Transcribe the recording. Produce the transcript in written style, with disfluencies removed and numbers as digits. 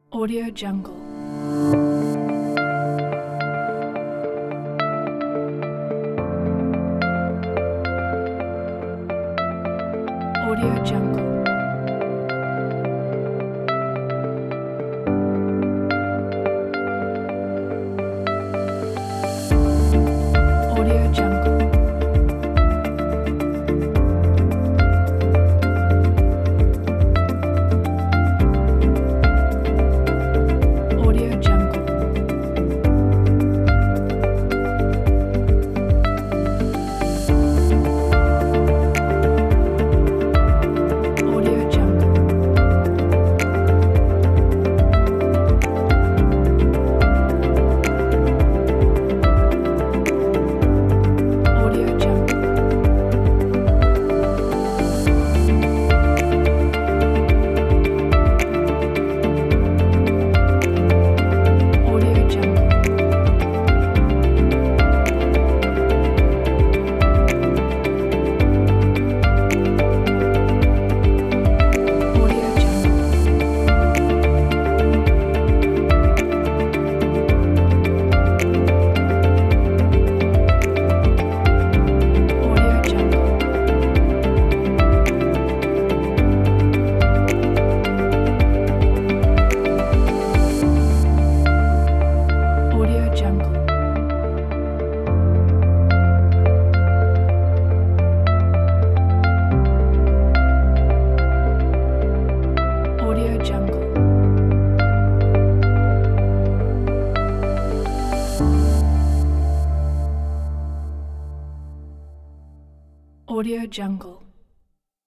Audio Jungle. Audio Jungle. Audio Jungle. Audio Jungle. Audio Jungle. Audio Jungle. Audio Jungle. Audio Jungle. Audio Jungle. Audio Jungle. Audio Jungle. Audio Jungle.